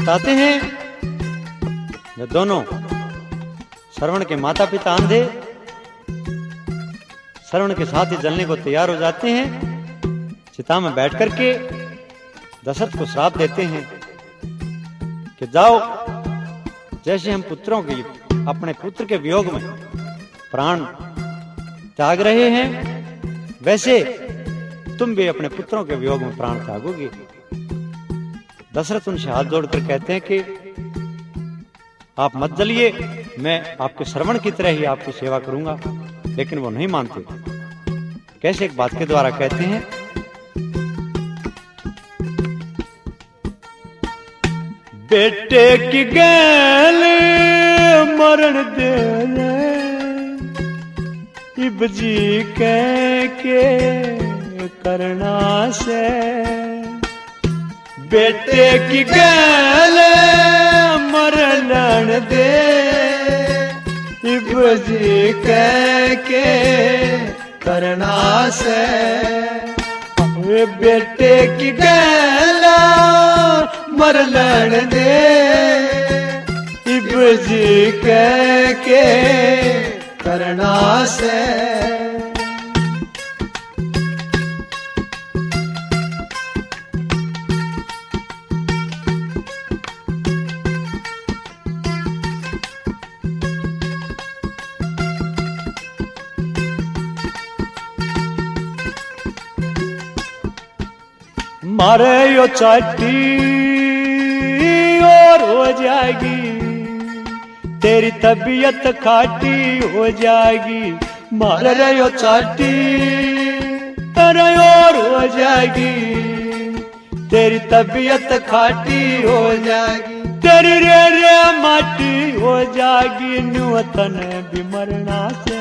बताते हैं ये दोनों श्रवण के माता पिता अंधे श्रवण के साथ ही जलने को तैयार हो जाते हैं। चिता में बैठ करके दशरथ को श्राप देते हैं कि जाओ, जैसे हम पुत्रों के अपने पुत्र के वियोग में प्राण त्याग रहे हैं, वैसे तुम भी अपने पुत्रों के वियोग में प्राण त्यागोगे। दशरथ उनसे हाथ जोड़कर कहते हैं कि आप मत जलिए, मैं आपके श्रवण की तरह ही आपकी सेवा करूंगा। लेकिन वो नहीं मानते। कैसे? एक बात के द्वारा कहते हैं, बेटे की गैल मरण दे इब जी कह के करना से, बेटे की गैल मरण दे इब जी कह के करना से, बेटे की गैला मरलन दे इब जी कह के करना से। मारे यो चाटी और हो जाएगी, तेरी तबीयत खाटी हो जाएगी। मारे यो चाटी अरे और हो जाएगी, तेरी तबीयत खाटी हो जाएगी। तेरी रे रे माटी हो जाएगी, नुतन भी मरना से।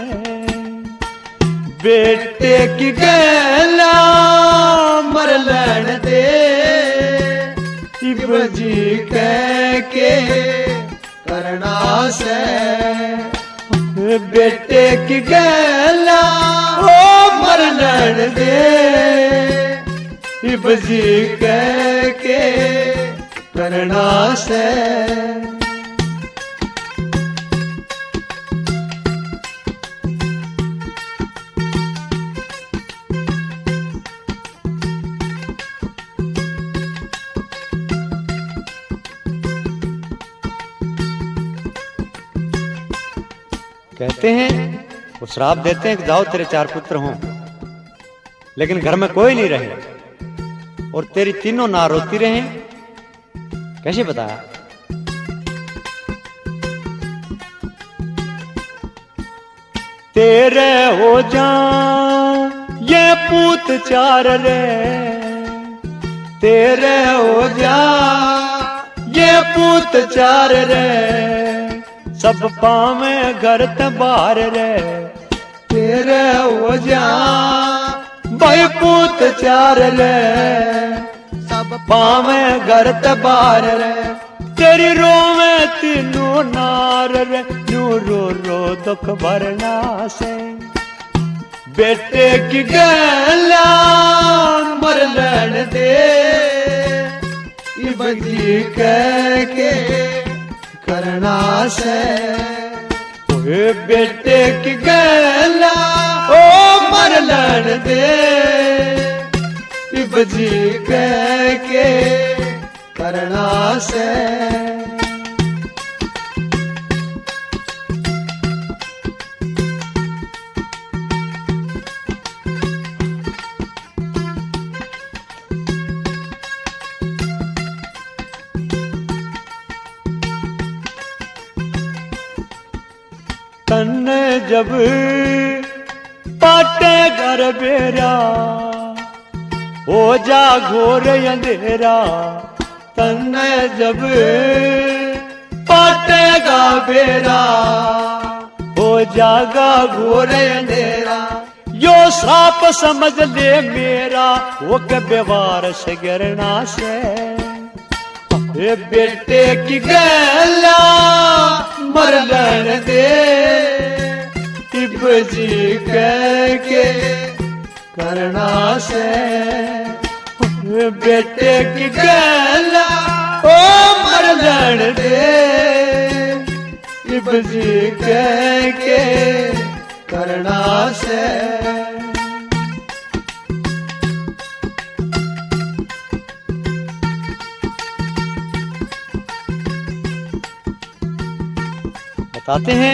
बेटे की गैला मरलन दे इब जी कह के करना से, बेटे की गैला ओ मरलन दे इब जी कह के करना से। कहते हैं, वो श्राप देते हैं कि जाओ तेरे 4 पुत्र हों, लेकिन घर में कोई नहीं रहे और तेरी तीनों ना रोती रहे। कैसे बताया? तेरे हो जा ये पूत 4 रे, तेरे हो जा ये पूत 4 रे, सब पावे घर ते बाहर रे। तेरे हो जा भाई पूत 4 रे, सब पावे घर ते बाहर रे। तेरी रोवे तीनों नार रे, नू रो रो दुख भरना से। बेटे की गैला मरलन दे इब जी कह के करना से, बेटे की गैला ओ मरलन दे इब जी कह के करना से। तन जब पाटे घर बेरा हो जा घोर अंधेरा, तन जब पाटेगा बेरा हो जागा घोर अंधेरा। यो श्राप समझ ले मेरा, वो के व्यवहार से गिरना से। बेटे की गैला मरलन दे इब जी कह के करना से। बेटे की गैला ओ मर लड़ दे इब जी कह के करना से। बताते हैं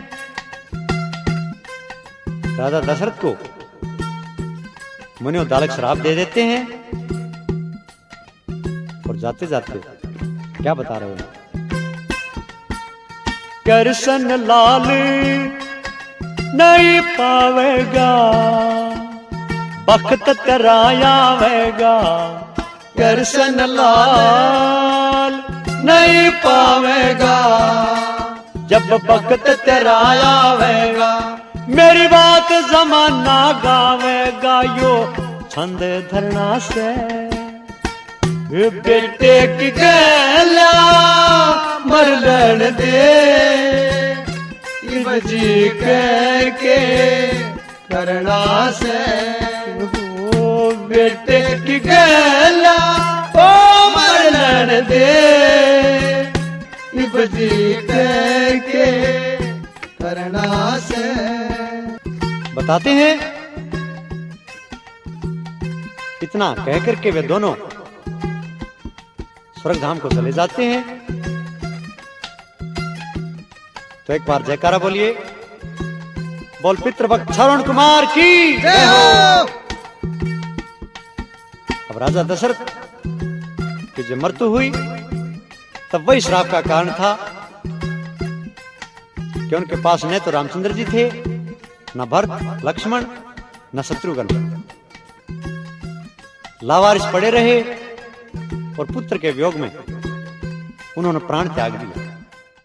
राजा दशरथ को मुनि और दालक श्राप दे देते हैं और जाते जाते क्या बता रहे हैं? करसन लाल नहीं पावेगा बख्त तेरा आवेगा, करसन लाल नहीं पावेगा जब बख्त तेरा आवेगा। मेरी बात जमाना गावेगा यो छंद धरना से। बेटे की गला मर लड़ दे इब जी कह के करना से। बेटे की गला ओ मर लड़ दे इब जी कह के करना से। बताते हैं इतना कह करके वे दोनों स्वर्ग धाम को चले जाते हैं। तो एक बार जयकारा बोलिए, बोल पितृभक्त श्रवण कुमार की जय हो। अब राजा दशरथ की जब मृत्यु हुई तब वही श्राप का कारण था कि उनके पास न तो रामचंद्र जी थे, न भरत लक्ष्मण, न शत्रुघ्न। लावारिस पड़े रहे और पुत्र के वियोग में उन्होंने प्राण त्याग दिया।